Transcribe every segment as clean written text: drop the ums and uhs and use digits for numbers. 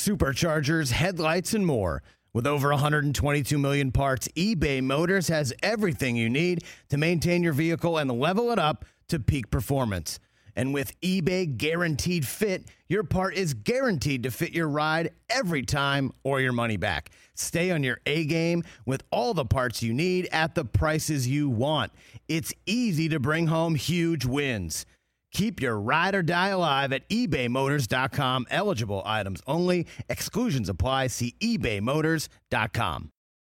superchargers, headlights, and more. With over 122 million parts, eBay Motors has everything you need to maintain your vehicle and level it up to peak performance. And with eBay Guaranteed Fit, your part is guaranteed to fit your ride every time or your money back. Stay on your A-game with all the parts you need at the prices you want. It's easy to bring home huge wins. Keep your ride or die alive at ebaymotors.com. Eligible items only. Exclusions apply. See ebaymotors.com.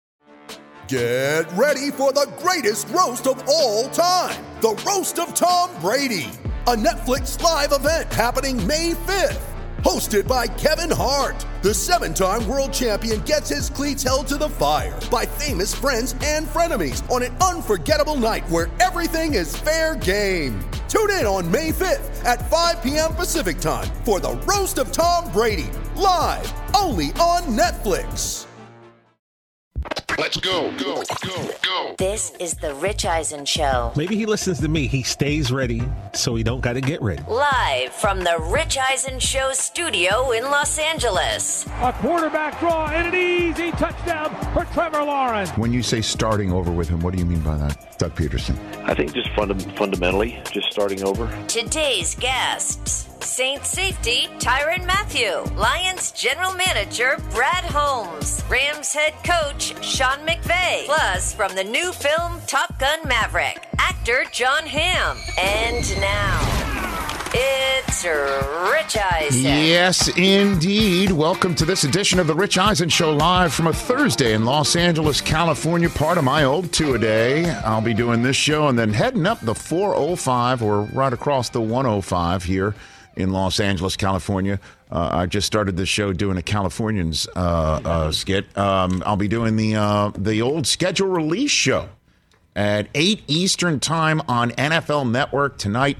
Get ready for the greatest roast of all time. The Roast of Tom Brady. A Netflix live event happening May 5th. Hosted by Kevin Hart. The 7-time world champion gets his cleats held to the fire by famous friends and frenemies on an unforgettable night where everything is fair game. Tune in on May 5th at 5 p.m. Pacific time for the Roast of Tom Brady. Live only on Netflix. Let's go. This is the Rich Eisen Show. Maybe he listens to me. He stays ready, so he don't got to get ready. Live from the Rich Eisen Show studio in Los Angeles. A quarterback draw and an easy touchdown for Trevor Lawrence. When you say starting over with him, what do you mean by that, Doug Peterson? I think just fundamentally, just starting over. Today's guests. Saints safety Tyrann Mathieu, Lions general manager Brad Holmes, Rams head coach Sean McVay, plus from the new film Top Gun Maverick, actor Jon Hamm. And now, it's Rich Eisen. Yes, indeed. Welcome to this edition of the Rich Eisen Show, live from a Thursday in Los Angeles, California, part of my old two-a-day. I'll be doing this show and then heading up the 405 or right across the 105 here in Los Angeles, California. I just started the show doing a Californians skit. I'll be doing the old schedule release show at 8 Eastern time on NFL Network tonight.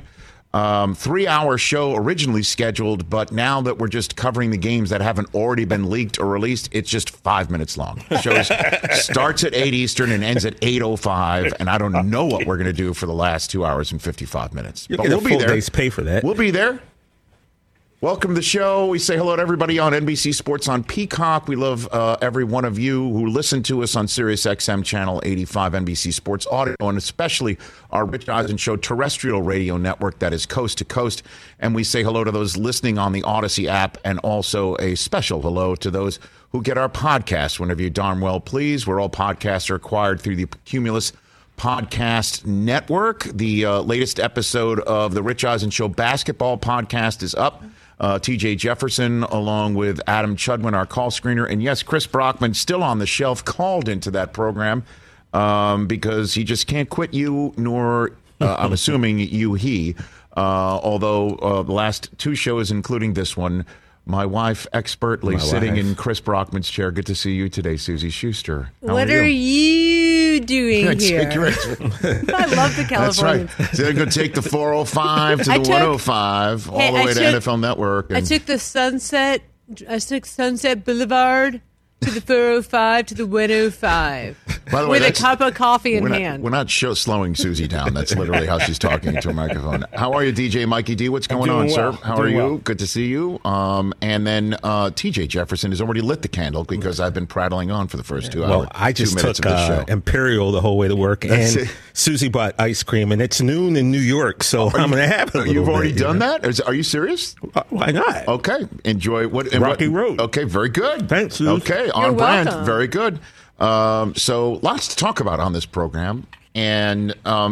3-hour show originally scheduled, but now that we're just covering the games that haven't already been leaked or released, it's just 5 minutes long. The show starts at 8 Eastern and ends at 8:05, and I don't know what we're going to do for the last 2 hours and 55 minutes. You'll get a full day's pay for that. We'll be there. Welcome to the show. We say hello to everybody on NBC Sports on Peacock. We love every one of you who listen to us on Sirius XM Channel 85 NBC Sports Audio, and especially our Rich Eisen Show terrestrial radio network that is coast to coast. And we say hello to those listening on the Odyssey app, and also a special hello to those who get our podcast whenever you darn well please. We're all podcasts are acquired through the Cumulus Podcast Network. The latest episode of the Rich Eisen Show basketball podcast is up. TJ Jefferson, along with Adam Chudwin, our call screener. And yes, Chris Brockman, still on the shelf, called into that program because he just can't quit you, nor, I'm assuming, he. Although the last two shows, including this one, my wife expertly sitting in Chris Brockman's chair. Good to see you today, Susie Schuster. What are you doing here? I love the Californians. That's right. So they're going to take the 405 to the 105 all the way to NFL Network. I took Sunset Boulevard to the 405 to the 105. By the way, with a cup of coffee in hand. We're not slowing Susie down. That's literally how she's talking into a microphone. How are you, DJ Mikey D? What's going on, sir? How are you? Well. Good to see you. And then TJ Jefferson has already lit the candle because I've been prattling on for the first 2 hours. Well, I just took Imperial the whole way to work, and Susie bought ice cream, and it's noon in New York, so I'm going to have it. You've already done that? Are you serious? Why not? Okay. Enjoy Rocky Road. Okay, very good. Thanks, Susie. Okay, on brand. Very good. So lots to talk about on this program. And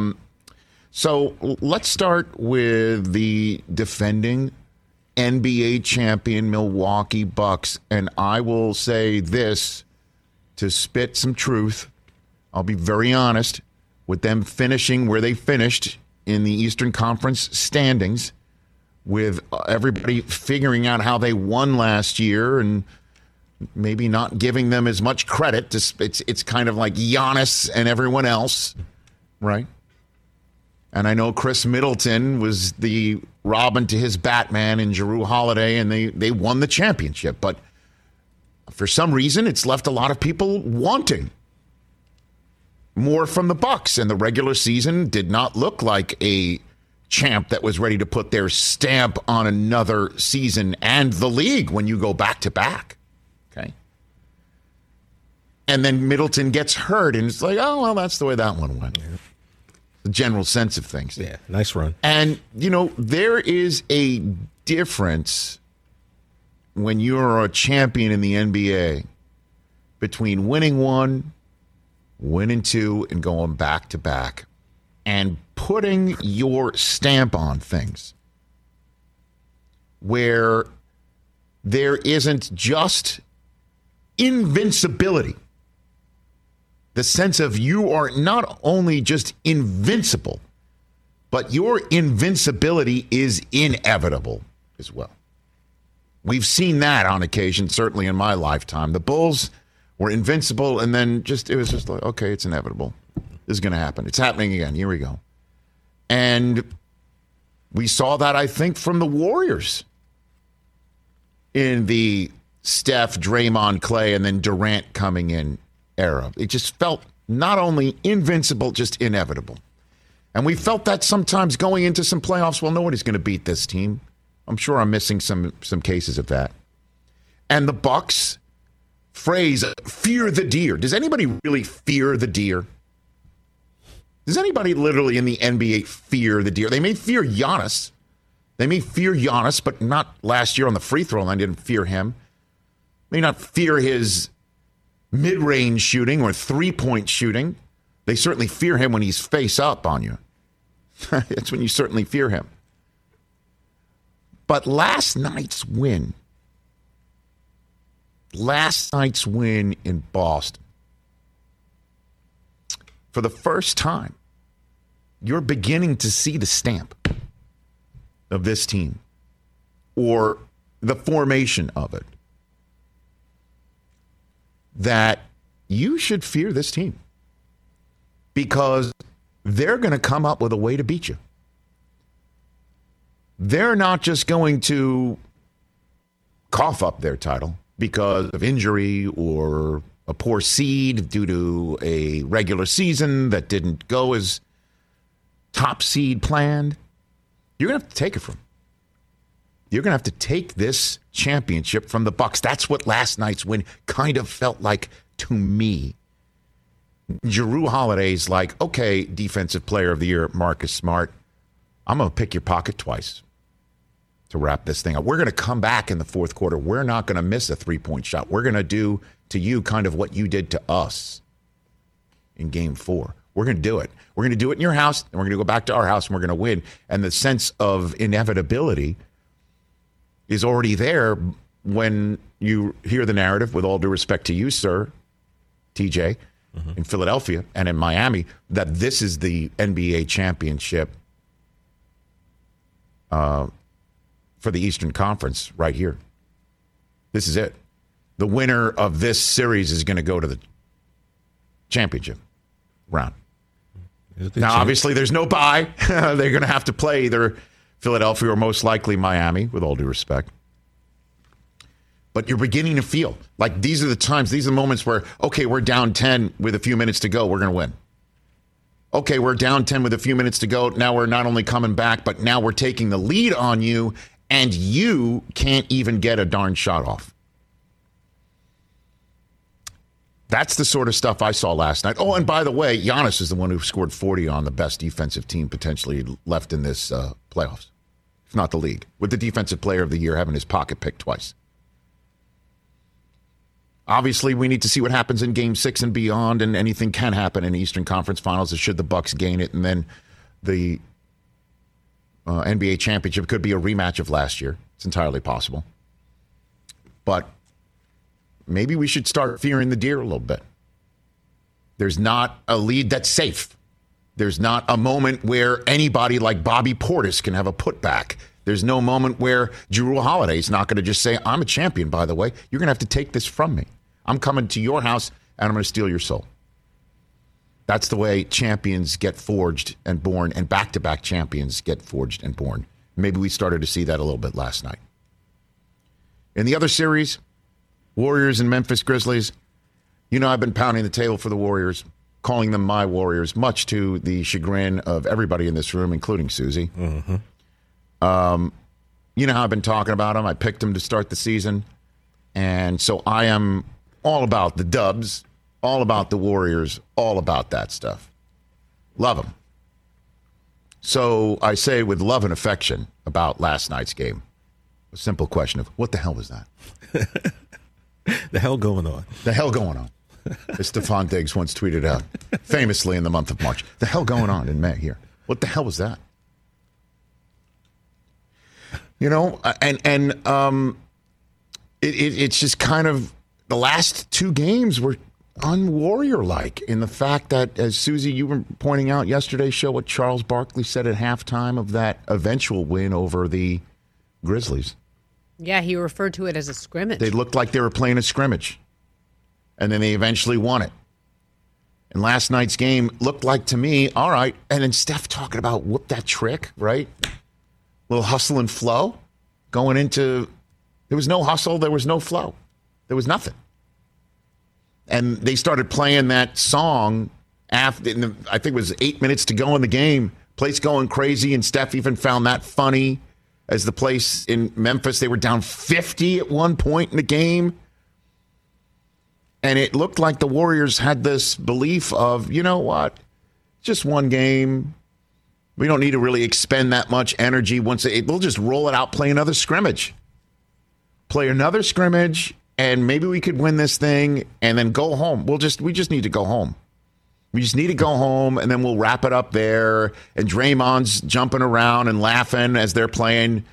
so let's start with the defending NBA champion Milwaukee Bucks. And I will say this to spit some truth. I'll be very honest with them finishing where they finished in the Eastern Conference standings, with everybody figuring out how they won last year and maybe not giving them as much credit. It's kind of like Giannis and everyone else, right? And I know Chris Middleton was the Robin to his Batman in Jrue Holiday, and they won the championship. But for some reason, it's left a lot of people wanting more from the Bucks. And the regular season did not look like a champ that was ready to put their stamp on another season and the league when you go back to back. Okay. And then Middleton gets hurt, and it's like, oh, well, that's the way that one went. Yeah. The general sense of things. Yeah, nice run. And, there is a difference when you're a champion in the NBA between winning one, winning two, and going back to back and putting your stamp on things where there isn't just invincibility. The sense of you are not only just invincible, but your invincibility is inevitable as well. We've seen that on occasion, certainly in my lifetime. The Bulls were invincible, and then it was just like, okay, it's inevitable. This is going to happen. It's happening again. Here we go. And we saw that, I think, from the Warriors in the Steph, Draymond, Clay, and then Durant coming in era. It just felt not only invincible, just inevitable. And we felt that sometimes going into some playoffs, well, nobody's going to beat this team. I'm sure I'm missing some cases of that. And the Bucks phrase, fear the deer. Does anybody really fear the deer? Does anybody literally in the NBA fear the deer? They may fear Giannis. But not last year on the free throw line. Didn't fear him. May not fear his mid-range shooting or three-point shooting. They certainly fear him when he's face up on you. That's when you certainly fear him. But last night's win in Boston, for the first time, you're beginning to see the stamp of this team or the formation of it. That you should fear this team because they're going to come up with a way to beat you. They're not just going to cough up their title because of injury or a poor seed due to a regular season that didn't go as top seed planned. You're going to have to take it from them. You're going to have to take this championship from the Bucks. That's what last night's win kind of felt like to me. Jrue Holiday's like, okay, defensive player of the year, Marcus Smart, I'm going to pick your pocket twice to wrap this thing up. We're going to come back in the fourth quarter. We're not going to miss a three-point shot. We're going to do to you kind of what you did to us in game 4. We're going to do it. We're going to do it in your house, and we're going to go back to our house, and we're going to win. And the sense of inevitability is already there when you hear the narrative, with all due respect to you, sir, TJ, in Philadelphia and in Miami, that this is the NBA championship for the Eastern Conference right here. This is it. The winner of this series is going to go to the championship round. Now, obviously, there's no bye. They're going to have to play either Philadelphia or most likely Miami, with all due respect. But you're beginning to feel like these are the times, these are the moments where, okay, we're down 10 with a few minutes to go. We're going to win. Okay, we're down 10 with a few minutes to go. Now we're not only coming back, but now we're taking the lead on you, and you can't even get a darn shot off. That's the sort of stuff I saw last night. Oh, and by the way, Giannis is the one who scored 40 on the best defensive team potentially left in this playoffs, if not the league, with the defensive player of the year having his pocket picked twice. Obviously, we need to see what happens in Game 6 and beyond, and anything can happen in the Eastern Conference Finals should the Bucks gain it, and then the NBA championship could be a rematch of last year. It's entirely possible. But maybe we should start fearing the deer a little bit. There's not a lead that's safe. There's not a moment where anybody like Bobby Portis can have a putback. There's no moment where Jrue Holiday is not going to just say, I'm a champion, by the way. You're going to have to take this from me. I'm coming to your house, and I'm going to steal your soul. That's the way champions get forged and born, and back-to-back champions get forged and born. Maybe we started to see that a little bit last night. In the other series, Warriors and Memphis Grizzlies, you know I've been pounding the table for the Warriors. calling them my Warriors, much to the chagrin of everybody in this room, including Susie. Mm-hmm. You know how I've been talking about them. I picked them to start the season. And so I am all about the Dubs, all about the Warriors, all about that stuff. Love them. So I say with love and affection about last night's game, a simple question of what the hell was that? The hell going on? The hell going on? As Stephon Diggs once tweeted out, famously in the month of March. The hell going on in May here? What the hell was that? You know, it's just kind of the last two games were un-Warrior-like in the fact that, as Susie, you were pointing out yesterday's show, what Charles Barkley said at halftime of that eventual win over the Grizzlies. Yeah, he referred to it as a scrimmage. They looked like they were playing a scrimmage. And then they eventually won it. And last night's game looked like, to me, all right. And then Steph talking about whoop that trick, right? Little hustle and flow. Going into, there was no hustle, there was no flow. There was nothing. And they started playing that song after, I think it was 8 minutes to go in the game. Place going crazy, and Steph even found that funny. As the place in Memphis, they were down 50 at one point in the game. And it looked like the Warriors had this belief of, you know what, just one game. We don't need to really expend that much energy. We'll just roll it out, play another scrimmage. Play another scrimmage, and maybe we could win this thing and then go home. We just need to go home. We just need to go home, and then we'll wrap it up there. And Draymond's jumping around and laughing as they're playing.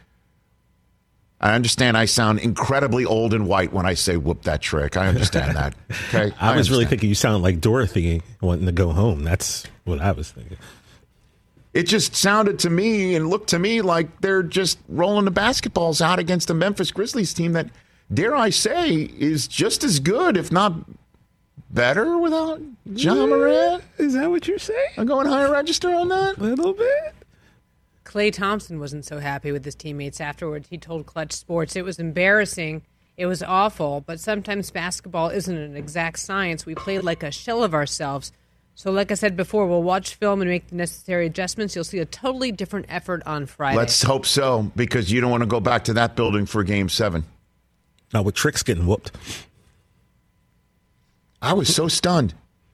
I understand I sound incredibly old and white when I say whoop that trick. I understand that. Okay, I was really thinking you sound like Dorothy wanting to go home. That's what I was thinking. It just sounded to me and looked to me like they're just rolling the basketballs out against the Memphis Grizzlies team that, dare I say, is just as good, if not better, without Ja Morant. Is that what you're saying? I'm going higher register on that? A little bit. Klay Thompson wasn't so happy with his teammates afterwards. He told Clutch Sports it was embarrassing, it was awful, but sometimes basketball isn't an exact science. We played like a shell of ourselves. So like I said before, we'll watch film and make the necessary adjustments. You'll see a totally different effort on Friday. Let's hope so, because you don't want to go back to that building for Game 7. Now with tricks getting whooped. I was so stunned.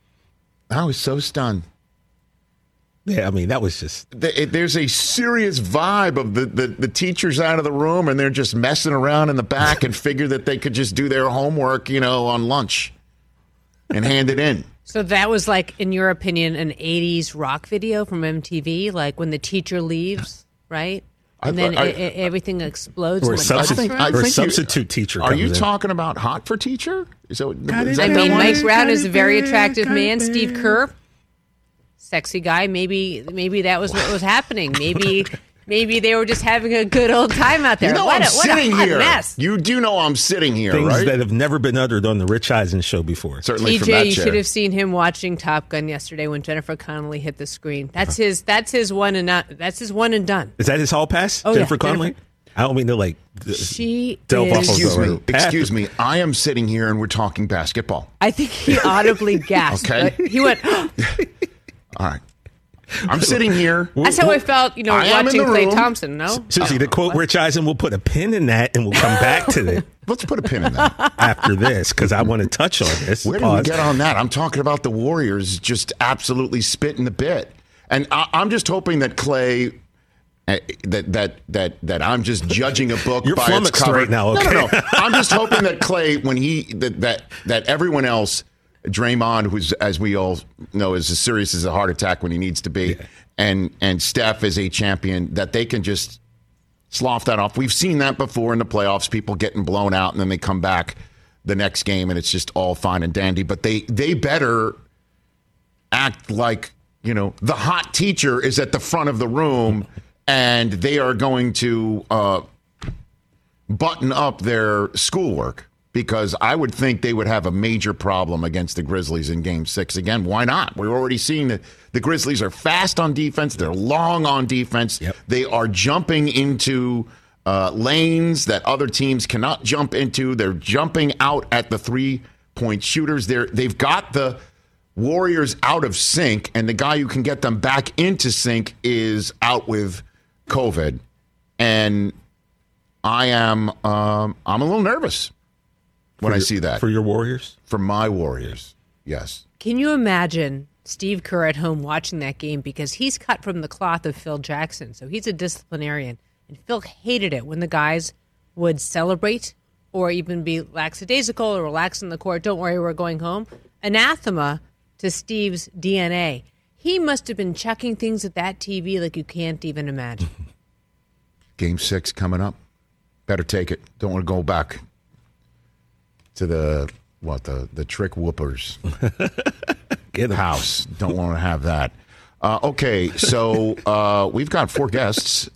Yeah, I mean, that was just... There's a serious vibe of the teachers out of the room, and they're just messing around in the back and figure that they could just do their homework, on lunch and hand it in. So that was like, in your opinion, an 80s rock video from MTV, like when the teacher leaves, right? And then everything explodes. Or a substitute teacher. Are you talking about Hot for Teacher? Is that Mike Brown is a very attractive man. Steve Kerr, sexy guy. Maybe that was what was happening. Maybe they were just having a good old time out there. I'm sitting here. Mess. You do know I'm sitting here, Things right? that have never been uttered on the Rich Eisen show before. Certainly TJ, from that you chair. should have seen him watching Top Gun yesterday when Jennifer Connelly hit the screen. That's his one and done. Is that his hall pass? Oh, Jennifer Connelly? I don't mean to delve off Excuse me. I am sitting here and we're talking basketball. I think he audibly gasped. Okay. He went, all right. I'm sitting here. That's how I felt, watching Klay Thompson, no? Susie, to quote Rich Eisen, we'll put a pin in that and we'll come back to it. Let's put a pin in that. After this, because I want to touch on this. Where did we get on that? I'm talking about the Warriors just absolutely spitting the bit. And I'm just hoping that Klay... That I'm just judging a book You're by its cover right now. Okay? No. I'm just hoping that Klay, when that everyone else, Draymond, who's, as we all know, is as serious as a heart attack when he needs to be, and Steph is a champion, that they can just slough that off. We've seen that before in the playoffs, people getting blown out and then they come back the next game and it's just all fine and dandy. But they better act like, the hot teacher is at the front of the room and they are going to button up their schoolwork, because I would think they would have a major problem against the Grizzlies in Game 6. Again, why not? We're already seeing that the Grizzlies are fast on defense. They're long on defense. Yep. They are jumping into lanes that other teams cannot jump into. They're jumping out at the three-point shooters. They've got the Warriors out of sync, and the guy who can get them back into sync is out with COVID. And I'm a little nervous when I see that. For your Warriors? For my Warriors, yes. Can you imagine Steve Kerr at home watching that game? Because he's cut from the cloth of Phil Jackson, so he's a disciplinarian. And Phil hated it when the guys would celebrate or even be lackadaisical or relax in the court. Don't worry, we're going home. Anathema to Steve's DNA. He must have been chucking things at that TV like you can't even imagine. Game 6 coming up. Better take it. Don't want to go back to the trick whoopers house. Don't want to have that. Okay, so we've got 4 guests.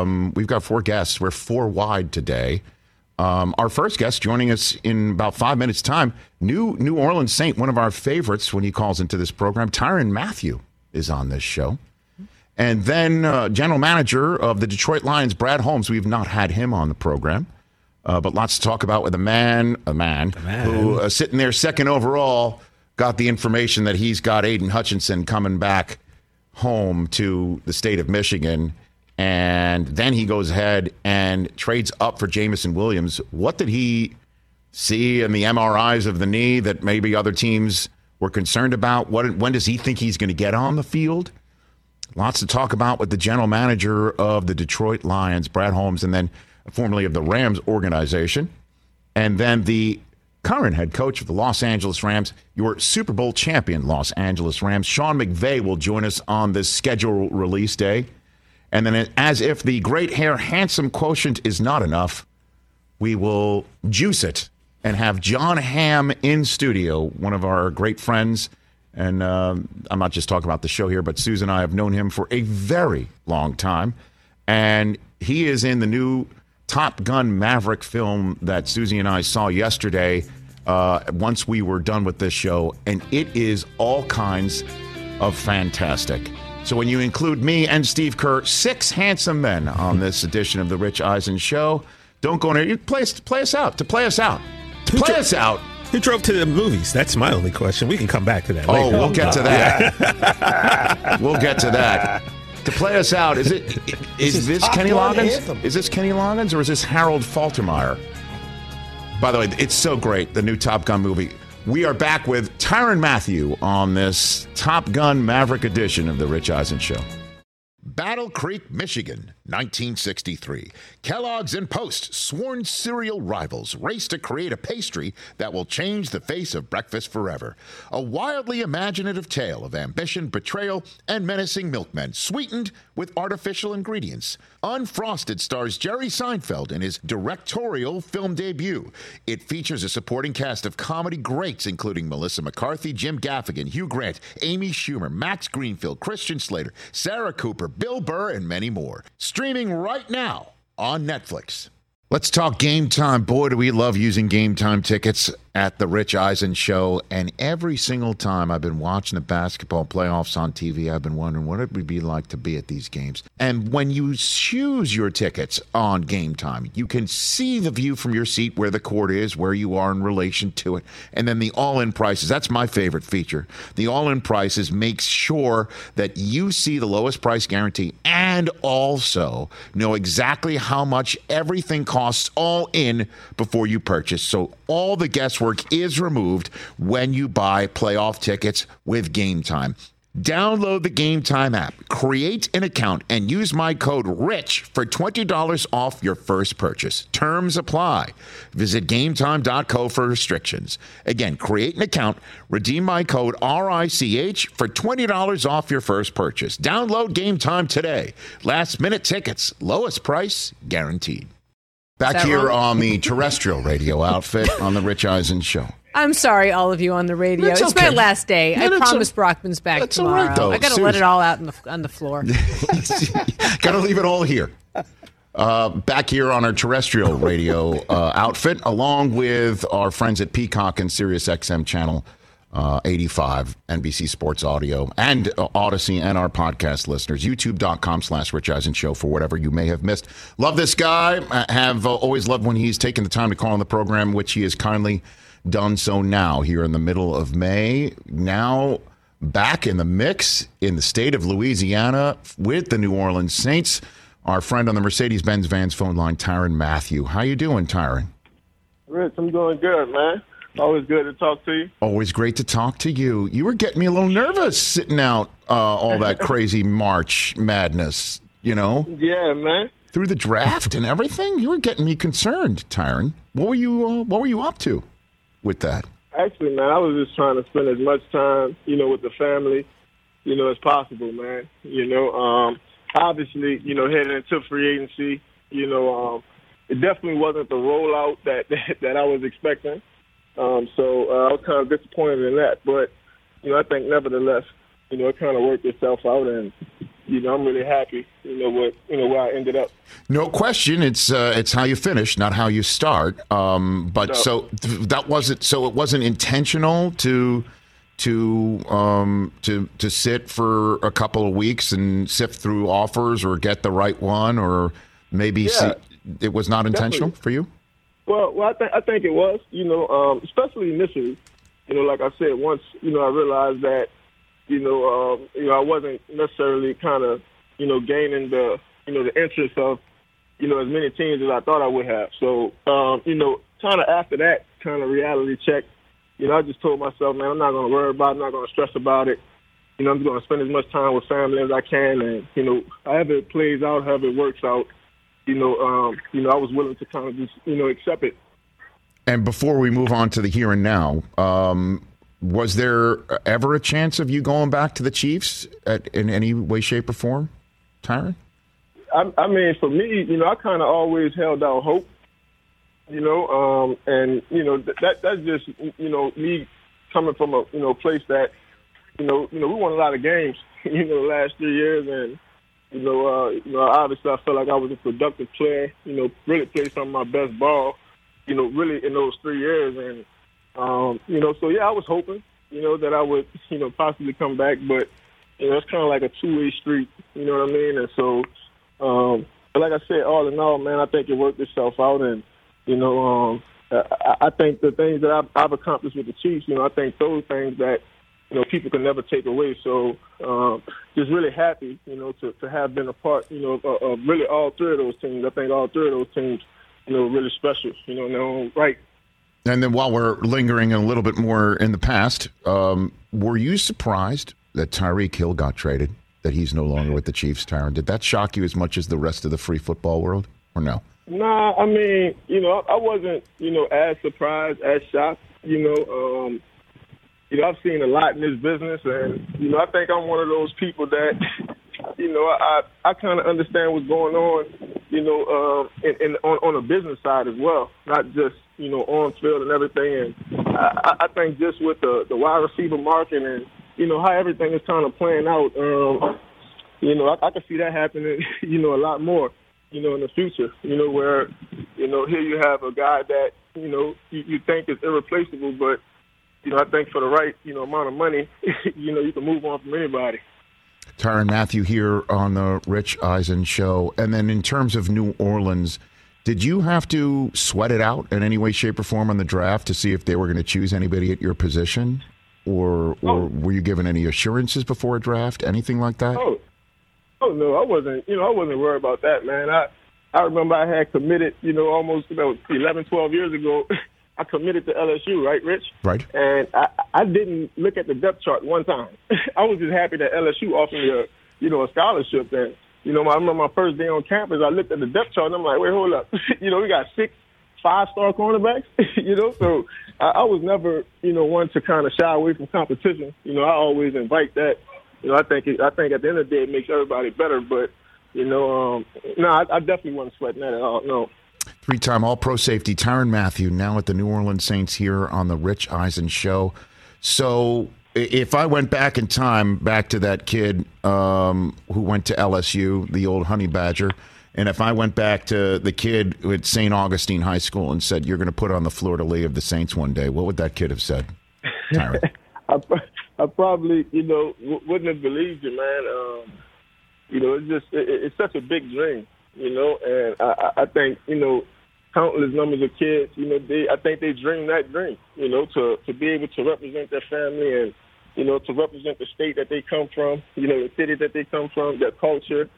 We're 4 wide today. Our first guest joining us in about 5 minutes' time, New Orleans Saint, one of our favorites when he calls into this program, Tyrann Mathieu is on this show. And then general manager of the Detroit Lions, Brad Holmes. We've not had him on the program, but lots to talk about with a man who, sitting there second overall, got the information that he's got Aiden Hutchinson coming back home to the state of Michigan. And then he goes ahead and trades up for Jameson Williams. What did he see in the MRIs of the knee that maybe other teams were concerned about? When does he think he's going to get on the field? Lots to talk about with the general manager of the Detroit Lions, Brad Holmes, and then formerly of the Rams organization. And then the current head coach of the Los Angeles Rams, your Super Bowl champion Los Angeles Rams, Sean McVay, will join us on this schedule release day. And then, as if the great hair handsome quotient is not enough, we will juice it and have John Hamm in studio, one of our great friends. And I'm not just talking about the show here, but Susan and I have known him for a very long time. And he is in the new Top Gun Maverick film that Susie and I saw yesterday once we were done with this show. And it is all kinds of fantastic. So when you include me and Steve Kerr, 6 handsome men on this edition of the Rich Eisen Show, don't go in there. You play us out. Who drove to the movies? That's my only question. We can come back to that later. Oh, we'll get to that. We'll get to that. To play us out, is this Kenny Loggins? Anthem. Is this Kenny Loggins or is this Harold Faltermeyer? By the way, it's so great, the new Top Gun movie. We are back with Tyrann Mathieu on this Top Gun Maverick edition of the Rich Eisen Show. Battle Creek, Michigan, 1963. Kellogg's and Post, sworn cereal rivals, race to create a pastry that will change the face of breakfast forever. A wildly imaginative tale of ambition, betrayal, and menacing milkmen, sweetened with artificial ingredients. Unfrosted stars Jerry Seinfeld in his directorial film debut. It features a supporting cast of comedy greats, including Melissa McCarthy, Jim Gaffigan, Hugh Grant, Amy Schumer, Max Greenfield, Christian Slater, Sarah Cooper, Bill Burr, and many more. Streaming right now on Netflix. Let's talk Game Time. Boy, do we love using Game Time tickets at the Rich Eisen Show. And every single time I've been watching the basketball playoffs on TV, I've been wondering what it would be like to be at these games. And when you choose your tickets on Game Time, you can see the view from your seat where the court is, where you are in relation to it. And then the all-in prices. That's my favorite feature. The all-in prices makes sure that you see the lowest price guarantee and also know exactly how much everything costs all in before you purchase. So all the guesswork is removed when you buy playoff tickets with Game Time. Download the Game Time app, create an account, and use my code RICH for $20 off your first purchase. Terms apply. Visit GameTime.co for restrictions. Again, create an account, redeem my code RICH for $20 off your first purchase. Download Game Time today. Last minute tickets, lowest price guaranteed. Back here on the terrestrial radio outfit on the Rich Eisen Show. I'm sorry, all of you on the radio. It's my last day. I promise Brockman's back tomorrow. All right, though. I got to let it all out on the floor. Got to leave it all here. Back here on our terrestrial radio outfit, along with our friends at Peacock and Sirius XM channel 85, NBC Sports Audio, and Odyssey, and our podcast listeners. YouTube.com/Rich Eisen Show for whatever you may have missed. Love this guy. Have always loved when he's taken the time to call on the program, which he has kindly done so now here in the middle of May. Now back in the mix in the state of Louisiana with the New Orleans Saints. Our friend on the Mercedes-Benz Vans phone line, Tyrann Mathieu. How you doing, Tyrann? Rich, I'm doing good, man. Always good to talk to you. Always great to talk to you. You were getting me a little nervous sitting out all that crazy March madness, you know? Yeah, man. Through the draft and everything, you were getting me concerned, Tyrann. What were you up to with that? Actually, man, I was just trying to spend as much time, with the family, as possible, man. Obviously, heading into free agency, it definitely wasn't the rollout that I was expecting. So I was kind of disappointed in that. But, I think nevertheless, it kind of worked itself out, and I'm really happy, where I ended up. No question, it's how you finish, not how you start. But no. So it wasn't intentional to sit for a couple of weeks and sift through offers or get the right one, or maybe it was not intentional for you. Well, I think it was, especially initially. Like I said, once I realized that. I wasn't necessarily kind of, gaining the interest of, as many teams as I thought I would have. So, kind of after that kind of reality check, I just told myself, man, I'm not going to worry about it. I'm not going to stress about it. I'm just going to spend as much time with family as I can. And, however it plays out, however it works out, I was willing to kind of just, accept it. And before we move on to the here and now, was there ever a chance of you going back to the Chiefs in any way, shape, or form, Tyrann? I mean, for me, I kind of always held out hope, and, that's just, me coming from a place that, we won a lot of games, the last 3 years. And, obviously I felt like I was a productive player, really played some of my best ball, really in those 3 years. And, so yeah, I was hoping, that I would, possibly come back, but, it's kind of like a two-way street, you know what I mean? And so, but like I said, all in all, man, I think it worked itself out. And, I think the things that I've accomplished with the Chiefs, I think those things that, people can never take away. So, just really happy, to have been a part, of really all three of those teams. I think all three of those teams, really special, in their own right. And then while we're lingering a little bit more in the past, were you surprised that Tyreek Hill got traded, that he's no longer with the Chiefs, Tyrann? Did that shock you as much as the rest of the free football world, or no? Nah, I mean, I wasn't, as surprised, as shocked. I've seen a lot in this business, and, I think I'm one of those people that, I kind of understand what's going on, on a business side as well, not just, on field and everything. And I think just with the wide receiver market and, how everything is kind of playing out, I can see that happening, a lot more, in the future, where, here you have a guy that, you think is irreplaceable, but, I think for the right, amount of money, you can move on from anybody. Tyrann Mathieu here on the Rich Eisen Show. And then in terms of New Orleans, did you have to sweat it out in any way, shape, or form on the draft to see if they were going to choose anybody at your position? Or were you given any assurances before a draft, anything like that? Oh no, I wasn't, I wasn't worried about that, man. I remember I had committed, almost 11, 12 years ago, I committed to LSU, right, Rich? Right. And I didn't look at the depth chart one time. I was just happy that LSU offered me a scholarship. And, I remember my first day on campus, I looked at the depth chart and I'm like, wait, hold up. We got 6 5-star cornerbacks, so I was never, one to kind of shy away from competition. I always invite that. I think at the end of the day it makes everybody better. But, no, I definitely wasn't sweating that at all, no. 3-time All-Pro safety Tyrann Mathieu, now at the New Orleans Saints here on the Rich Eisen Show. So if I went back in time, back to that kid who went to LSU, the old Honey Badger, and if I went back to the kid at St. Augustine High School and said, you're going to put on the Fleur de Lis of the Saints one day, what would that kid have said, Tyrann? I probably, wouldn't have believed you, man. It's such a big dream, and I think, countless numbers of kids, I think they dream that dream, to be able to represent their family and, you know, to represent the state that they come from, you know, the city that they come from, their culture.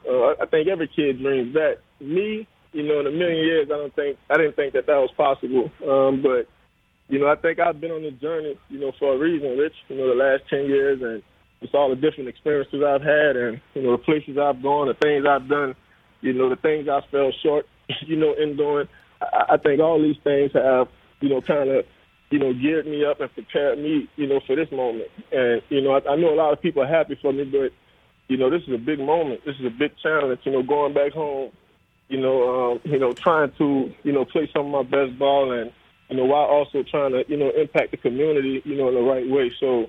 I think every kid dreams that. Me, you know, in a million years, I didn't think that was possible. But, you know, I think I've been on this journey, you know, for a reason, Rich, you know, the last 10 years, and it's all the different experiences I've had and, you know, the places I've gone, the things I've done, you know, the things I fell short, you know, in doing. I think all these things have, you know, kind of, you know, geared me up and prepared me, you know, for this moment. And, you know, I know a lot of people are happy for me, but, you know, this is a big moment. This is a big challenge, you know, going back home, you know, trying to, you know, play some of my best ball and, you know, while also trying to, you know, impact the community, you know, in the right way. So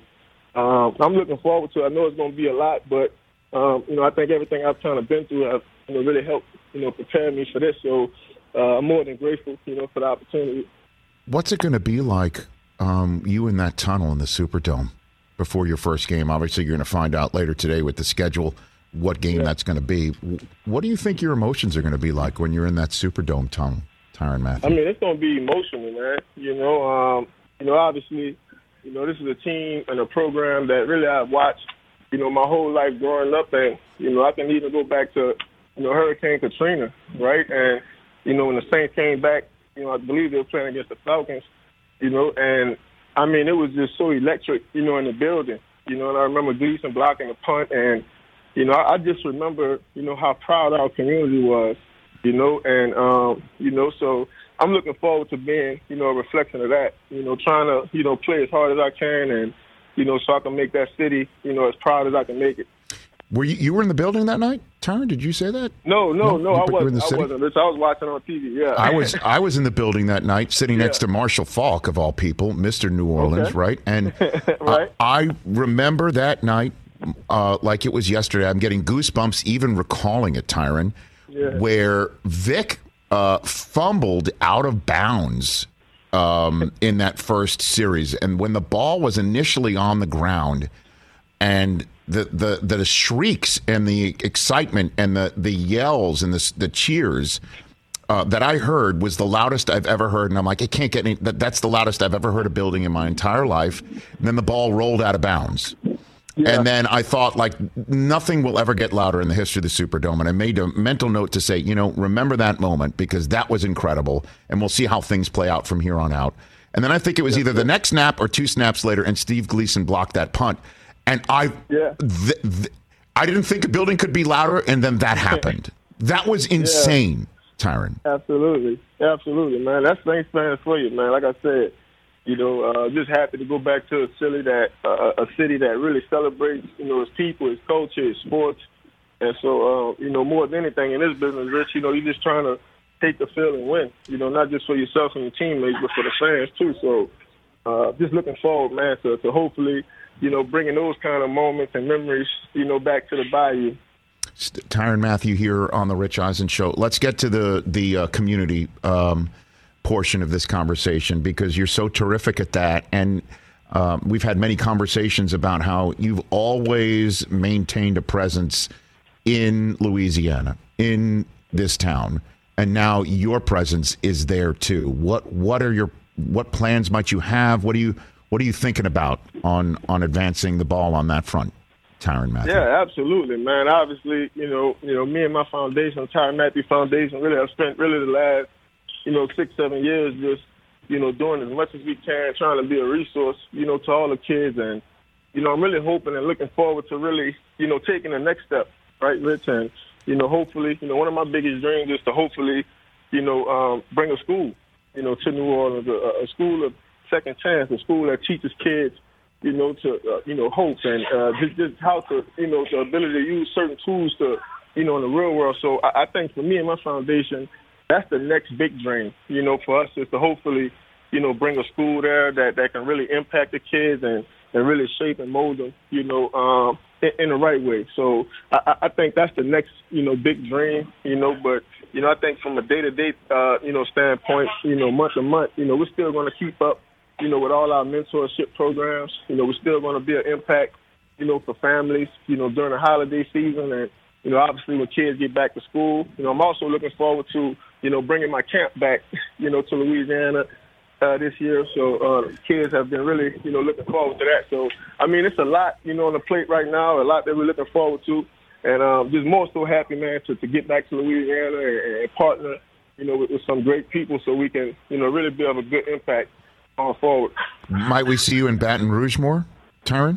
I'm looking forward to it. I know it's going to be a lot, but, you know, I think everything I've kind of been through have, you know, really helped, you know, prepare me for this. So I'm more than grateful, you know, for the opportunity. What's it going to be like, you in that tunnel in the Superdome before your first game? Obviously, you're going to find out later today with the schedule what game that's going to be. What do you think your emotions are going to be like when you're in that Superdome tunnel, Tyrann Mathieu? I mean, it's going to be emotional, man. You know, obviously, you know, this is a team and a program that really I've watched, you know, my whole life growing up. And, you know, I can even go back to, you know, Hurricane Katrina, right? And, you know, when the Saints came back, you know, I believe they were playing against the Falcons, you know, and, I mean, it was just so electric, you know, in the building. You know, and I remember Gleason blocking the punt, and, you know, I just remember, you know, how proud our community was, you know, and, you know, so I'm looking forward to being, you know, a reflection of that, you know, trying to, you know, play as hard as I can and, you know, so I can make that city, you know, as proud as I can make it. Were you were in the building that night, Tyrann? Did you say that? No, I wasn't. I was watching on TV. Yeah, I was in the building that night, sitting next to Marshall Faulk of all people, Mr. New Orleans, right? And right. I remember that night like it was yesterday. I'm getting goosebumps even recalling it, Tyrann, where Vic fumbled out of bounds in that first series, and when the ball was initially on the ground, and the shrieks and the excitement and the yells and the cheers that I heard was the loudest I've ever heard. And I'm like, it can't get any. That's the loudest I've ever heard a building in my entire life. And then the ball rolled out of bounds. Yeah. And then I thought, like, nothing will ever get louder in the history of the Superdome. And I made a mental note to say, you know, remember that moment because that was incredible. And we'll see how things play out from here on out. And then I think it was either the next snap or two snaps later, and Steve Gleason blocked that punt. And I didn't think a building could be louder, and then that happened. That was insane, Tyrann. Absolutely, man. That's Saints fans for you, man. Like I said, you know, just happy to go back to a city that really celebrates, you know, its people, its culture, its sports, and so you know, more than anything in this business, Rich, you know, you're just trying to take the field and win. You know, not just for yourself and your teammates, but for the fans too. So, just looking forward, man, to hopefully, you know, bringing those kind of moments and memories, you know, back to the Bayou. Tyrann Mathieu here on the Rich Eisen Show. Let's get to the community portion of this conversation because you're so terrific at that. And we've had many conversations about how you've always maintained a presence in Louisiana, in this town, and now your presence is there too. What plans might you have? What are you thinking about on advancing the ball on that front, Tyrann Mathieu? Yeah, absolutely, man. Obviously, you know, me and my foundation, Tyrann Mathieu Foundation, really have spent the last, you know, 6-7 years just, you know, doing as much as we can, trying to be a resource, you know, to all the kids. And, you know, I'm really hoping and looking forward to really, you know, taking the next step, right, Rich? And, you know, hopefully, you know, one of my biggest dreams is to hopefully, you know, bring a school, you know, to New Orleans, a school of second chance, a school that teaches kids, you know, to, you know, hope and just how to, you know, the ability to use certain tools to, you know, in the real world. So I think for me and my foundation, that's the next big dream, you know, for us is to hopefully, you know, bring a school there that can really impact the kids and really shape and mold them, you know, in the right way. So I think that's the next, you know, big dream, you know, but, you know, I think from a day-to-day, you know, standpoint, you know, month to month, you know, we're still going to keep up, you know, with all our mentorship programs. You know, we're still going to be an impact, you know, for families, you know, during the holiday season and, you know, obviously when kids get back to school. You know, I'm also looking forward to, you know, bringing my camp back, you know, to Louisiana, this year. So kids have been really, looking forward to that. So, I mean, it's a lot, on the plate right now, a lot that we're looking forward to. And just more so happy, man, to get back to Louisiana and partner, with some great people so we can, really build a good impact going forward. Might we see you in Baton Rouge more, Tyrann?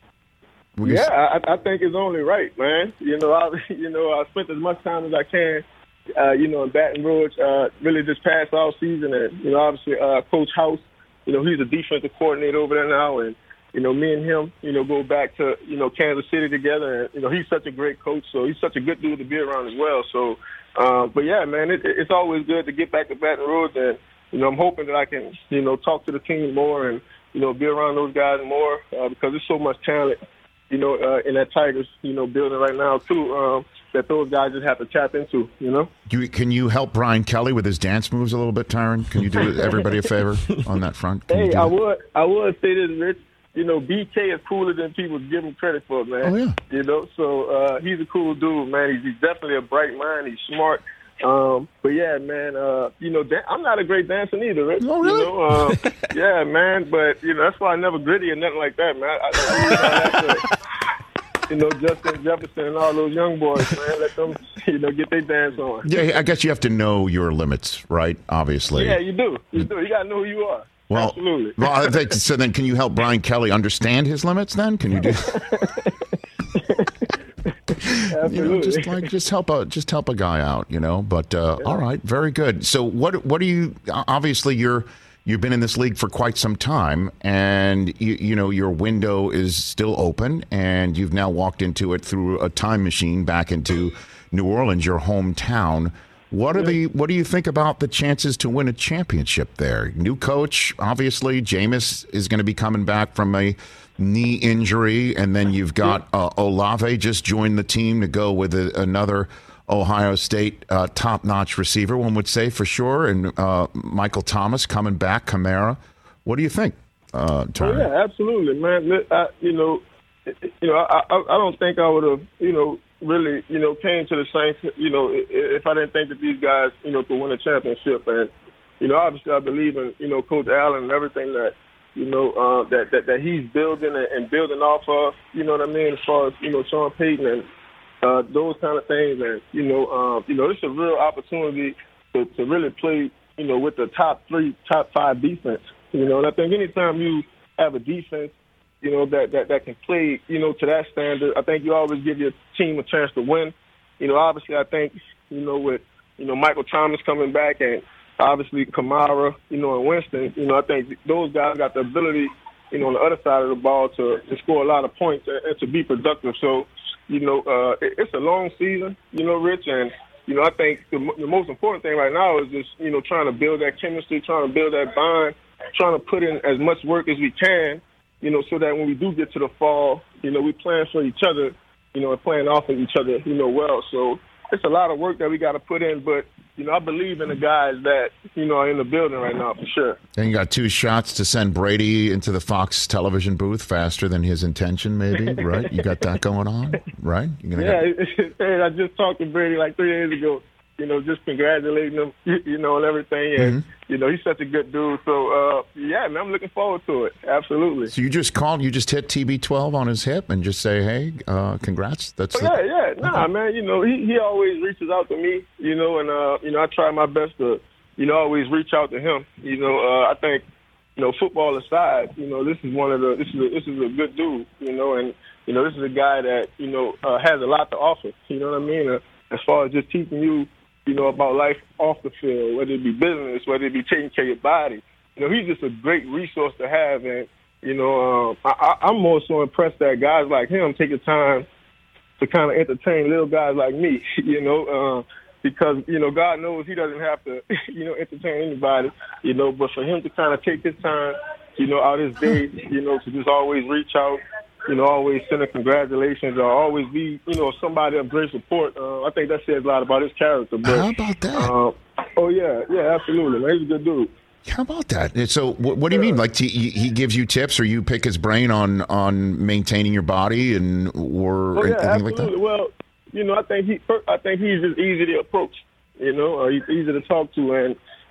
I think it's only right, man. I spent as much time as I can, in Baton Rouge, really this past off season, and obviously Coach House, he's a defensive coordinator over there now, and me and him, go back to Kansas City together, and he's such a great coach, so he's such a good dude to be around as well. So, but yeah, man, it's always good to get back to Baton Rouge, and I'm hoping that I can talk to the team more and be around those guys more because there's so much talent. In that Tigers, building right now, too, that those guys just have to tap into, Can you help Brian Kelly with his dance moves a little bit, Tyrann? Can you do everybody a favor on that front? Hey, I would say this, Rich. BK is cooler than people give him credit for, man. Oh, yeah. So he's a cool dude, man. He's definitely a bright mind. He's smart. But yeah, man, I'm not a great dancer either, Rich. Oh, really? Yeah, man, but, that's why I never gritty or nothing like that, man. Justin Jefferson and all those young boys, man, let them, get their dance on. Yeah, I guess you have to know your limits, right? Obviously. Yeah, you do. You got to know who you are. Well, absolutely. Well, I think, so then can you help Brian Kelly understand his limits then? Can you do Absolutely. just help a guy out, But all right, very good. So what do you? Obviously, you've been in this league for quite some time, and your window is still open, and you've now walked into it through a time machine back into New Orleans, your hometown. What do you think about the chances to win a championship there? New coach, obviously. Jameis is going to be coming back from a knee injury, and then you've got Olave just joined the team to go with another Ohio State top-notch receiver, one would say for sure, and Michael Thomas coming back, Kamara. What do you think, Tyrann? Oh, yeah, absolutely, man. I don't think I would have, really, came to the Saints, if I didn't think that these guys, could win a championship. And, obviously I believe in, Coach Allen and everything that, that he's building and building off of, what I mean, as far as, Sean Payton and those kind of things. And, it's a real opportunity to really play, with the top 5 defense, and I think anytime you have a defense, that can play, to that standard, I think you always give your team a chance to win. Obviously I think, with, Michael Thomas coming back and obviously Kamara, and Winston, I think those guys got the ability, on the other side of the ball to score a lot of points and to be productive. So, it's a long season, Rich, and, I think the most important thing right now is just, trying to build that chemistry, trying to build that bond, trying to put in as much work as we can, so that when we do get to the fall, we plan for each other, and playing off of each other, well. So it's a lot of work that we got to put in, but, I believe in the guys that, are in the building right now for sure. And you got 2 shots to send Brady into the Fox television booth faster than his intention, maybe, right? You got that going on, right? Hey, I just talked to Brady like 3 days ago. Just congratulating him, and everything. And, he's such a good dude. So, yeah, man, I'm looking forward to it. Absolutely. So you just hit TB12 on his hip and just say, hey, congrats. Yeah. Nah, man, he always reaches out to me, and, I try my best to, always reach out to him. I think, football aside, this is this is a good dude, and, this is a guy that, has a lot to offer. You know what I mean? As far as just teaching you, about life off the field, whether it be business, whether it be taking care of your body. He's just a great resource to have. And, I'm more so impressed that guys like him take the time to kind of entertain little guys like me, because, God knows he doesn't have to, entertain anybody, but for him to kind of take his time, out his day, to just always reach out, always send a congratulations or always be, somebody of great support. I think that says a lot about his character. But, how about that? Yeah, absolutely. Man, he's a good dude. How about that? So what do you mean? Like he gives you tips or you pick his brain on maintaining your body and anything absolutely. like that? Well, I think he's just easy to approach, he's easy to talk to. And,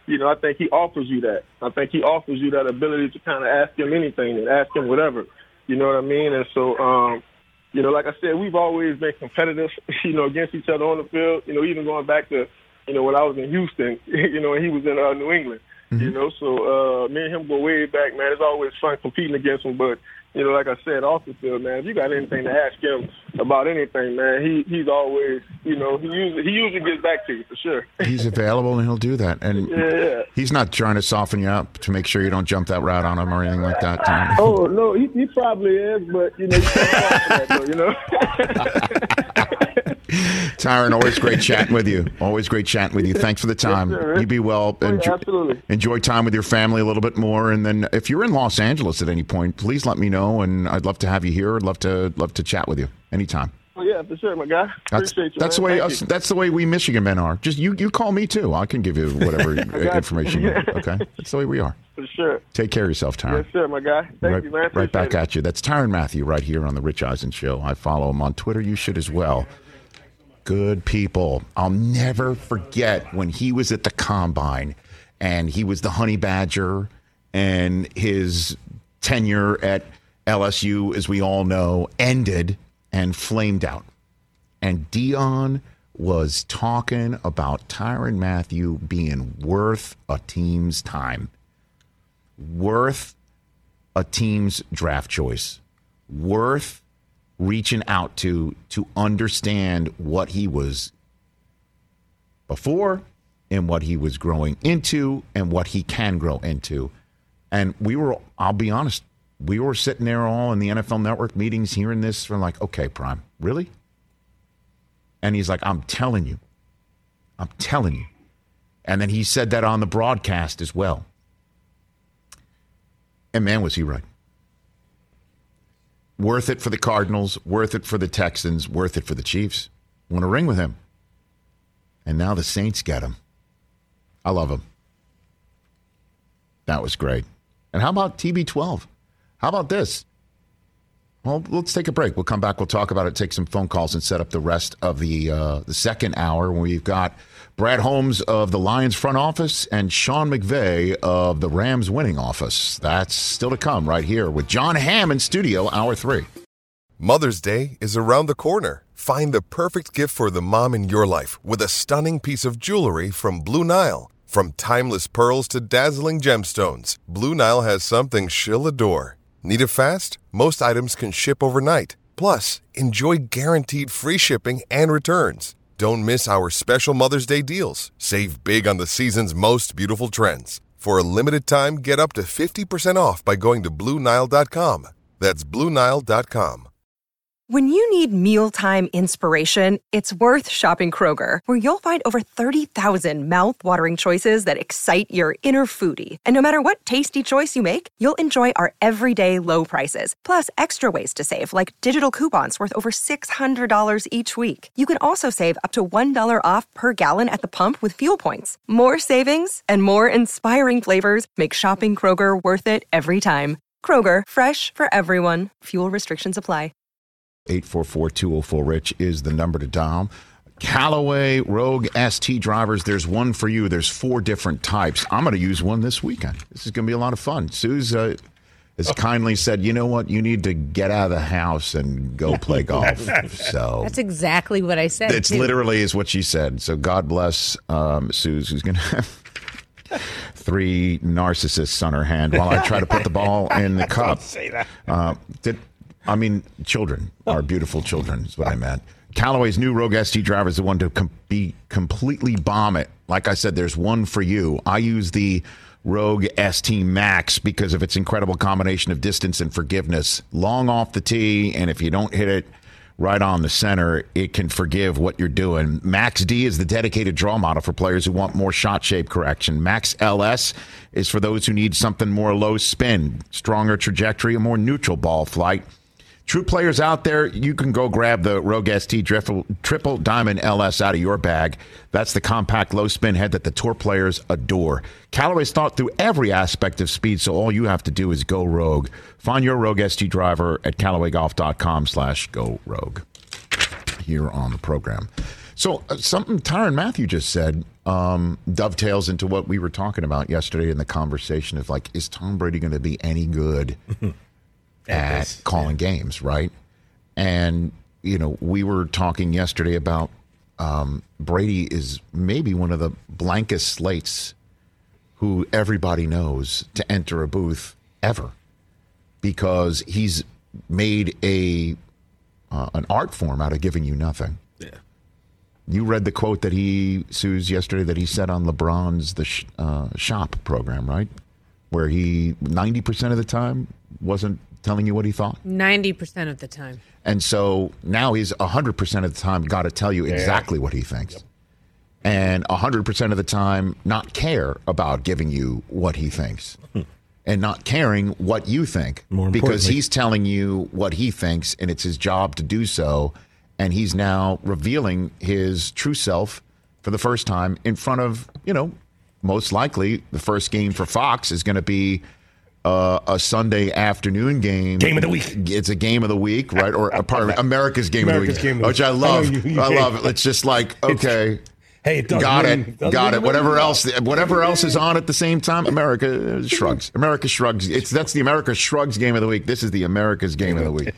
I think he offers you that. I think he offers you that ability to kind of ask him anything and ask him whatever. You know what I mean? And so, like I said, we've always been competitive, against each other on the field, even going back to, when I was in Houston, and he was in New England, so me and him go way back, man. It's always fun competing against him, but, like I said, off the field, man, if you got anything to ask him about anything, man, he's always, he usually gets back to you for sure. He's available and he'll do that. And he's not trying to soften you up to make sure you don't jump that route on him or anything like that. Oh, no, he probably is, but, you can't talk that, Tyron, always great chatting with you. Always great chatting with you. Thanks for the time. Yes, sir. You be well. Absolutely. Enjoy time with your family a little bit more. And then if you're in Los Angeles at any point, please let me know. And I'd love to have you here. I'd love to chat with you anytime. Oh, yeah, for sure, my guy. Appreciate you, that's man. That's the way we Michigan men are. Just you call me too. I can give you whatever information you need. Okay? That's the way we are. For sure. Take care of yourself, Tyron. Yes, sir, my guy. Thank you, man. Right back at you. That's Tyron Matthew right here on The Rich Eisen Show. I follow him on Twitter. You should as well. Good people. I'll never forget when he was at the Combine and he was the Honey Badger, and his tenure at LSU, as we all know, ended and flamed out. And Dion was talking about Tyron Matthew being worth a team's time, worth a team's draft choice, worth reaching out to understand what he was before and what he was growing into and what he can grow into. And I'll be honest, we were sitting there all in the NFL Network meetings hearing this from like, okay, Prime, really? And he's like, I'm telling you. And then he said that on the broadcast as well. And man, was he right. Worth it for the Cardinals, worth it for the Texans, worth it for the Chiefs. Want to ring with him. And now the Saints get him. I love him. That was great. And how about TB12? How about this? Well, let's take a break. We'll come back. We'll talk about it, take some phone calls, and set up the rest of the second hour when we've got Brad Holmes of the Lions front office and Sean McVay of the Rams winning office. That's still to come right here with John Hamm in studio, hour 3. Mother's Day is around the corner. Find the perfect gift for the mom in your life with a stunning piece of jewelry from Blue Nile. From timeless pearls to dazzling gemstones, Blue Nile has something she'll adore. Need it fast? Most items can ship overnight. Plus, enjoy guaranteed free shipping and returns. Don't miss our special Mother's Day deals. Save big on the season's most beautiful trends. For a limited time, get up to 50% off by going to BlueNile.com. That's BlueNile.com. When you need mealtime inspiration, it's worth shopping Kroger, where you'll find over 30,000 mouth-watering choices that excite your inner foodie. And no matter what tasty choice you make, you'll enjoy our everyday low prices, plus extra ways to save, like digital coupons worth over $600 each week. You can also save up to $1 off per gallon at the pump with fuel points. More savings and more inspiring flavors make shopping Kroger worth it every time. Kroger, fresh for everyone. Fuel restrictions apply. 844-204-RICH is the number to dial. Callaway Rogue ST drivers, there's one for you. There's 4 different types. I'm going to use one this weekend. This is going to be a lot of fun. Suze has kindly said, you know what? You need to get out of the house and go play golf. So that's exactly what I said. It's literally is what she said. So God bless Suze, who's going to have 3 narcissists on her hand while I try to put the ball in the cup. Don't say that. Children are beautiful children is what I meant. Callaway's new Rogue ST driver is the one to be completely bomb it. Like I said, there's one for you. I use the Rogue ST Max because of its incredible combination of distance and forgiveness. Long off the tee, and if you don't hit it right on the center, it can forgive what you're doing. Max D is the dedicated draw model for players who want more shot shape correction. Max LS is for those who need something more low spin, stronger trajectory, a more neutral ball flight. True players out there, you can go grab the Rogue ST Triple Diamond LS out of your bag. That's the compact low-spin head that the tour players adore. Callaway's thought through every aspect of speed, so all you have to do is go Rogue. Find your Rogue ST driver at CallawayGolf.com/go Rogue here on the program. So something Tyrann Mathieu just said dovetails into what we were talking about yesterday in the conversation of like, is Tom Brady going to be any good at calling games, right? And, you know, we were talking yesterday about Brady is maybe one of the blankest slates who everybody knows to enter a booth ever, because he's made an art form out of giving you nothing. Yeah. You read the quote that Suze, yesterday that he said on LeBron's Shop program, right? Where he 90% of the time wasn't telling you what he thought. 90% of the time. And so now he's 100% of the time got to tell you exactly what he thinks. Yep. And 100% of the time not care about giving you what he thinks. And not caring what you think. Because he's telling you what he thinks, and it's his job to do so. And he's now revealing his true self for the first time in front of, you know, most likely the first game for Fox is going to be a Sunday afternoon game. Game of the week. It's a game of the week, right? Or America's game of the week, which I love. I love it. It's just like, okay. Hey, it got it. Whatever else is on at the same time, America shrugs. America shrugs. That's the America shrugs game of the week. This is the America's game of the week.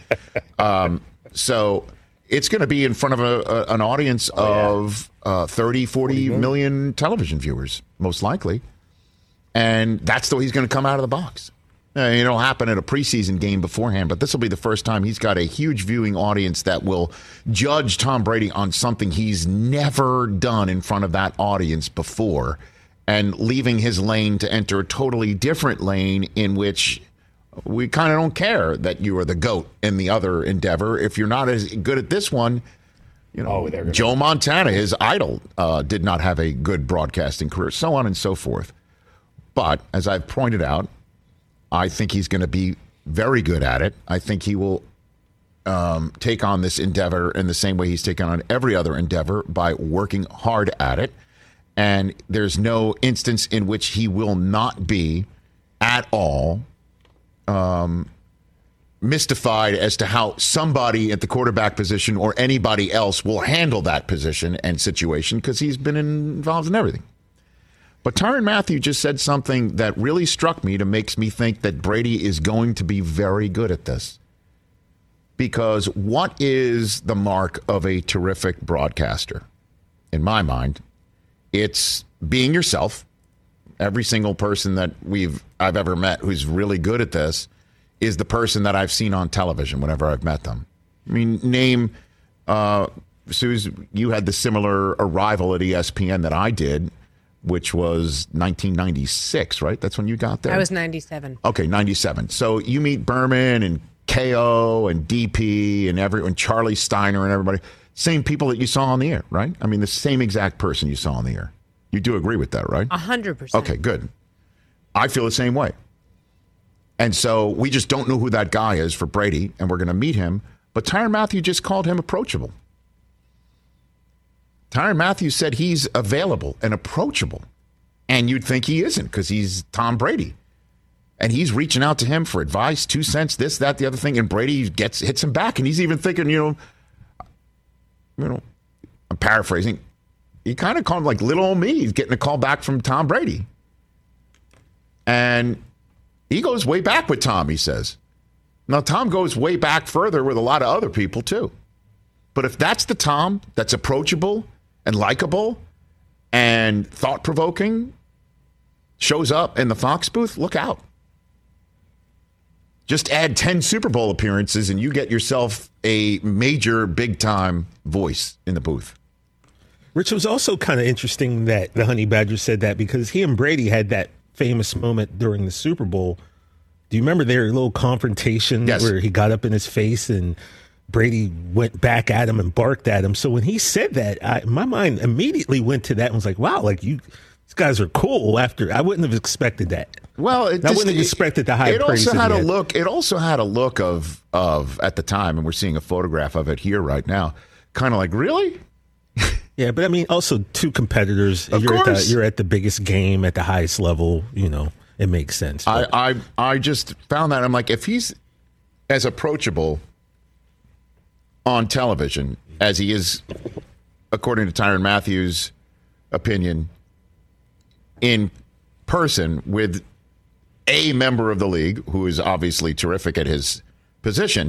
So it's going to be in front of an audience of 30, 40 million television viewers, most likely. And that's the way he's going to come out of the box. It'll happen at a preseason game beforehand, but this will be the first time he's got a huge viewing audience that will judge Tom Brady on something he's never done in front of that audience before, and leaving his lane to enter a totally different lane in which we kind of don't care that you are the GOAT in the other endeavor. If you're not as good at this one, you know, Joe Montana, his idol, did not have a good broadcasting career, so on and so forth. But as I've pointed out, I think he's going to be very good at it. I think he will take on this endeavor in the same way he's taken on every other endeavor, by working hard at it. And there's no instance in which he will not be at all mystified as to how somebody at the quarterback position or anybody else will handle that position and situation, because he's been involved in everything. But Tyrann Mathieu just said something that really struck me, that makes me think that Brady is going to be very good at this. Because what is the mark of a terrific broadcaster? In my mind, it's being yourself. Every single person that I've ever met who's really good at this is the person that I've seen on television whenever I've met them. I mean, name, Suze, you had the similar arrival at ESPN that I did, which was 1996, right? That's when you got there? I was 97. Okay, 97. So you meet Berman and KO and DP and everyone, Charlie Steiner and everybody. Same people that you saw on the air, right? I mean, the same exact person you saw on the air. You do agree with that, right? 100%. Okay, good. I feel the same way. And so we just don't know who that guy is for Brady, and we're going to meet him. But Tyrann Mathieu just called him approachable. Tyrann Mathieu said he's available and approachable. And you'd think he isn't, because he's Tom Brady. And he's reaching out to him for advice, 2 cents, this, that, the other thing. And Brady hits him back. And he's even thinking, you know, I'm paraphrasing. He kind of called him like little old me. He's getting a call back from Tom Brady. And he goes way back with Tom, he says. Now, Tom goes way back further with a lot of other people, too. But if that's the Tom that's approachable and likable and thought-provoking, shows up in the Fox booth, look out. Just add 10 Super Bowl appearances and you get yourself a major, big-time voice in the booth. Rich, it was also kind of interesting that the Honey Badger said that, because he and Brady had that famous moment during the Super Bowl. Do you remember their little confrontation where he got up in his face and Brady went back at him and barked at him? So when he said that, my mind immediately went to that and was like, wow, like these guys are cool. I wouldn't have expected that. Well, I wouldn't have expected the high praise. It also had a look of at the time, and we're seeing a photograph of it here right now, kind of like, really? Yeah, but I mean, also two competitors. You're at the biggest game at the highest level. You know, it makes sense. I just found that I'm like, if he's as approachable on television as he is according to Tyrann Mathieu's opinion, in person with a member of the league who is obviously terrific at his position,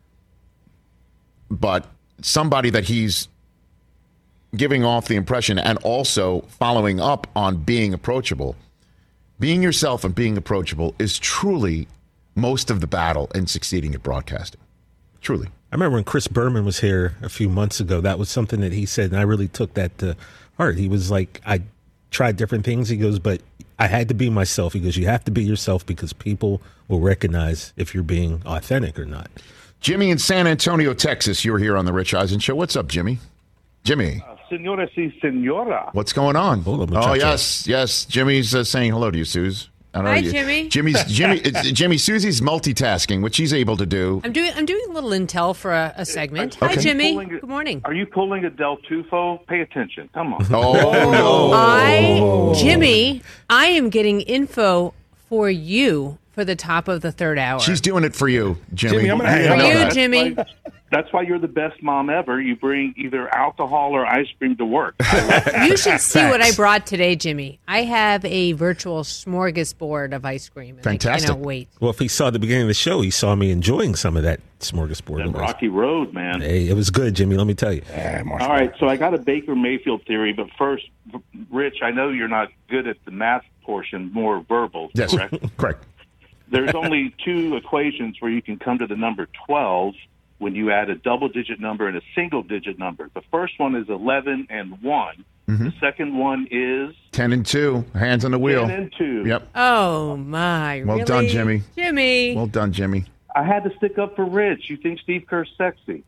but somebody that he's giving off the impression and also following up on being approachable. Being yourself and being approachable is truly most of the battle in succeeding at broadcasting. Truly. I remember when Chris Berman was here a few months ago, that was something that he said, and I really took that to heart. He was like, I tried different things. He goes, but I had to be myself. He goes, you have to be yourself because people will recognize if you're being authentic or not. Jimmy in San Antonio, Texas, you're here on the Rich Eisen Show. What's up, Jimmy? Jimmy. Senora y senora. What's going on? Hola, oh, yes. Jimmy's saying hello to you, Suze. Hi, Jimmy. Jimmy, Susie's multitasking, which she's able to do. I'm doing a little intel for a segment. Okay. Hi, Jimmy. Good morning. Are you pulling a Del Tufo? Pay attention. Come on. Oh, no. Jimmy, I am getting info for you for the top of the third hour. She's doing it for you, Jimmy. Jimmy, I'm going to hang For out. you, Jimmy. That's why you're the best mom ever. You bring either alcohol or ice cream to work. You should see what I brought today, Jimmy. I have a virtual smorgasbord of ice cream. And Fantastic. I cannot wait. Well, if he saw the beginning of the show, he saw me enjoying some of that smorgasbord. That rocky road, man. Hey, it was good, Jimmy. Let me tell you. All right, so I got a Baker Mayfield theory, but first, Rich, I know you're not good at the math portion, more verbal, Yes, correct? correct. There's only two equations where you can come to the number 12 when you add a double-digit number and a single-digit number. The first one is 11 and 1. Mm-hmm. The second one is 10 and 2. Hands on the wheel. 10 and 2. Yep. Oh, my. Well really? done, Jimmy. Jimmy. Well done, Jimmy. I had to stick up for Rich. You think Steve Kerr's sexy?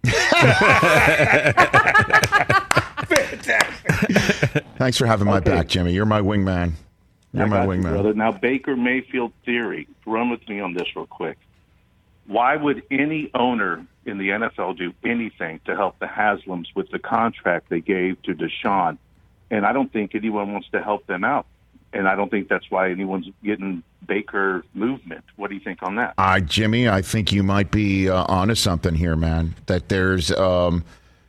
Thanks for having my Okay. back, Jimmy. You're my wingman. You're my I got you, wingman. brother. Now, Baker Mayfield theory. Run with me on this real quick. Why would any owner in the NFL do anything to help the Haslams with the contract they gave to Deshaun? And I don't think anyone wants to help them out. And I don't think that's why anyone's getting Baker movement. What do you think on that? Jimmy, I think you might be onto something here, man. That there's, an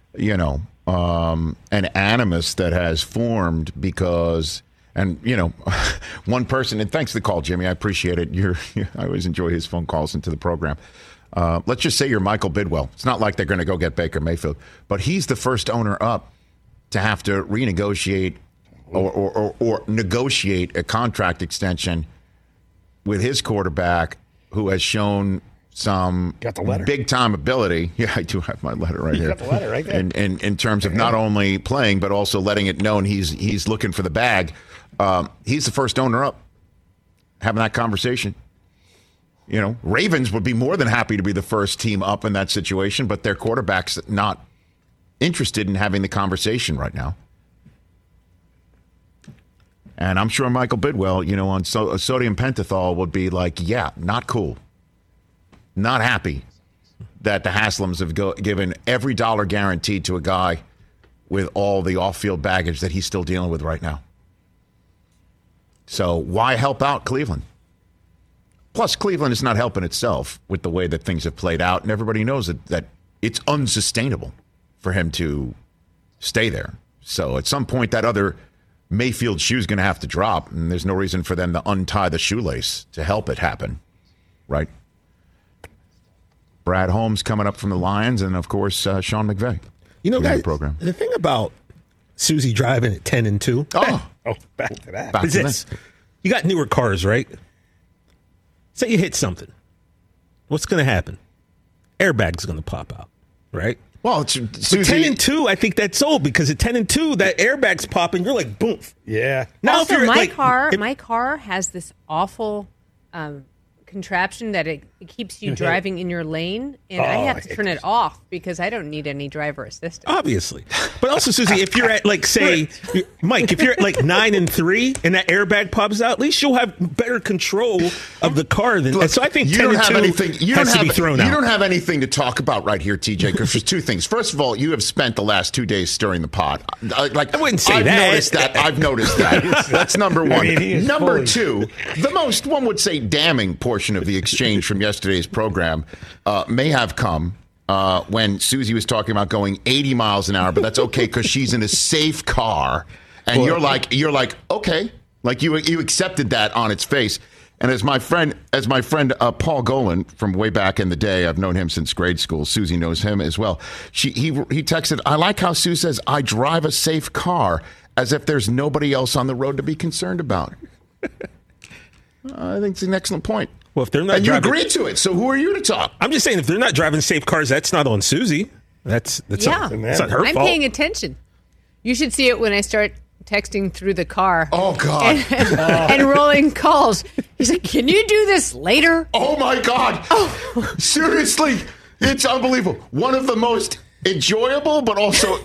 animus that has formed because, and, one person, and thanks for the call, Jimmy. I appreciate it. I always enjoy his phone calls into the program. Let's just say you're Michael Bidwell. It's not like they're going to go get Baker Mayfield, but he's the first owner up to have to renegotiate or negotiate a contract extension with his quarterback who has shown some big-time ability. Yeah, I do have my letter right here. Got the letter right there. In terms of not only playing, but also letting it known he's looking for the bag. He's the first owner up having that conversation. Ravens would be more than happy to be the first team up in that situation, but their quarterback's not interested in having the conversation right now. And I'm sure Michael Bidwell, on sodium pentothal would be like, yeah, not cool. Not happy that the Haslams have given every dollar guaranteed to a guy with all the off-field baggage that he's still dealing with right now. So why help out Cleveland? Plus, Cleveland is not helping itself with the way that things have played out, and everybody knows that it's unsustainable for him to stay there. So at some point, that other Mayfield shoe is going to have to drop, and there's no reason for them to untie the shoelace to help it happen, right? Brad Holmes coming up from the Lions, and of course Sean McVay. Guys, program. The thing about Susie driving at 10 and 2. Back to that. Is this. You got newer cars, right? Say you hit something. What's going to happen? Airbag's going to pop out, right? Well, Susie, 10 and 2, I think that's old because at 10 and 2, that airbag's popping. You're like, boom. Yeah. Now, also, if you're my car has this awful contraption that it keeps you driving in your lane, and I have to turn it off because I don't need any driver assistance. Obviously. But also, Susie, if you're at, say, Mike, if you're at 9 and 3 and that airbag pops out, at least you'll have better control of the car. So I think 10 and 2 has to be thrown out. You don't have anything to talk about right here, TJ, because there's two things. First of all, you have spent the last 2 days stirring the pot. I wouldn't say that. I've noticed that. That's number one. Number fully. 2, the most, one would say, damning portion of the exchange from yesterday's program may have come when Susie was talking about going 80 miles an hour, but that's okay because she's in a safe car. And you're like, okay, like you accepted that on its face. And as my friend Paul Golan from way back in the day, I've known him since grade school. Susie knows him as well. He texted, I like how Sue says, I drive a safe car as if there's nobody else on the road to be concerned about. I think it's an excellent point. Well, if they're not, and you agreed to it, so who are you to talk? I'm just saying, if they're not driving safe cars, that's not on Susie. That's not her fault. I'm paying attention. You should see it when I start texting through the car. Oh, God. And rolling calls. He's like, can you do this later? Oh, my God. Seriously. It's unbelievable. One of the most enjoyable, but also